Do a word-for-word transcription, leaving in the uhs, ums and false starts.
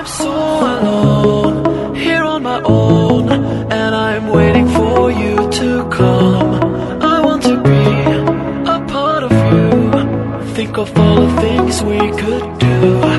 I'm so alone, here on my own, and I'm waiting for you to come. I want to be a part of you. Think of all the things we could do.